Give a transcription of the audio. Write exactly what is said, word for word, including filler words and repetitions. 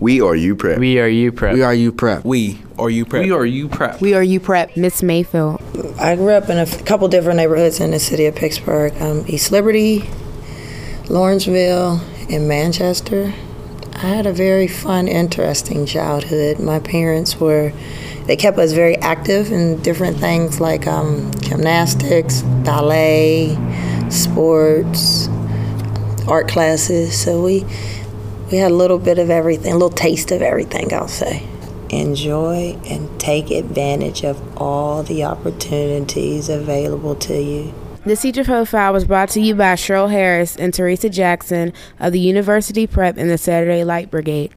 We are U Prep. We are U Prep. We are U Prep. We are U Prep. We are U Prep. We are U Prep. Miss Mayfield. I grew up in a f- couple different neighborhoods in the city of Pittsburgh. Um, East Liberty, Lawrenceville, and Manchester. I had a very fun, interesting childhood. My parents were, they kept us very active in different things like um, gymnastics, ballet, sports, art classes. So we we had a little bit of everything, a little taste of everything, I'll say. Enjoy and take advantage of all the opportunities available to you. This teacher profile was brought to you by Cheryl Harris and Teresa Jackson of the University Prep and the Saturday Light Brigade.